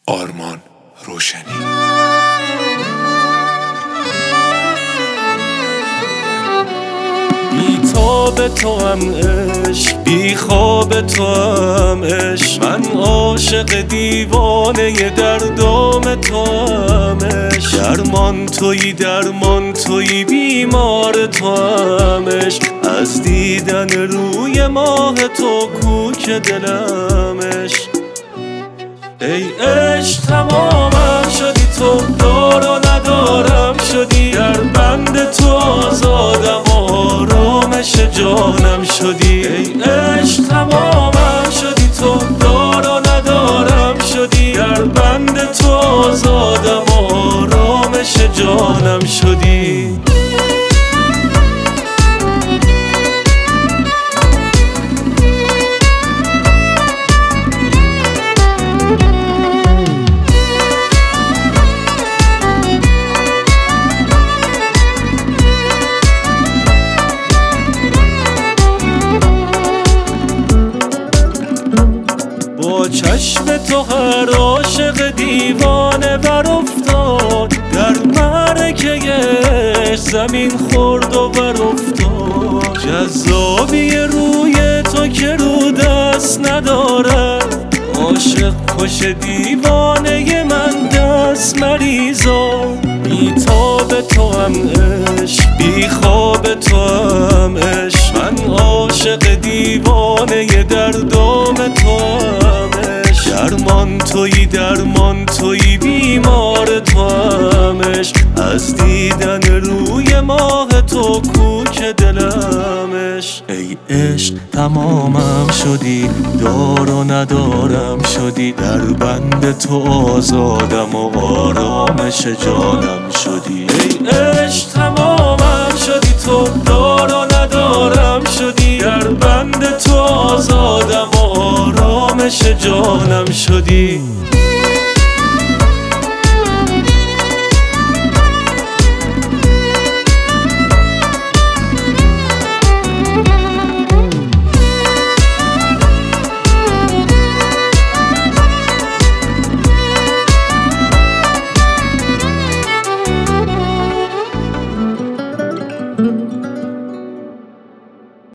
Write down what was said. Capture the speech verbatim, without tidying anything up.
آرمان روشنی. بی تاب تو هم عشق، بی خواب تو هم عشق، من عاشق دیوانه دردام تو هم عشق. درمان تویی درمان تویی بیمار تو هم عشق، از دیدن روی ماه تو کوک دلم عشق. ای عشق تمامم شدی تو، دار و ندارم شدی، در بند تو آزادم آرامش جانم شدی. ای عشق تمامم شدی تو، دار و ندارم شدی، در بند تو آزادم آرامش جانم شدی. با چشم تو هر عاشق دیوانه بر افتاد، در معرکه زمین خورد و بر افتاد. جذابی روی تو که رو دست ندارد، عاشق کش دیوانه من دست مریزاد. بی تاب تو هم عشق، بی خواب تو هم عشق، من عاشق دیوانه دردام تو هم عشق. درمان تویی درمان تویی بیمار تو هم عشق، از دیدن روی ماه تو کوک دلم عشق. ای عشق تمامم شدی، دار و ندارم شدی، در بند تو آزادم و آرامش جانم شدی. ای عشق تمامم شدی تو، دار و ندارم شدی، در بند تو آزادم و آرامش جانم شدی.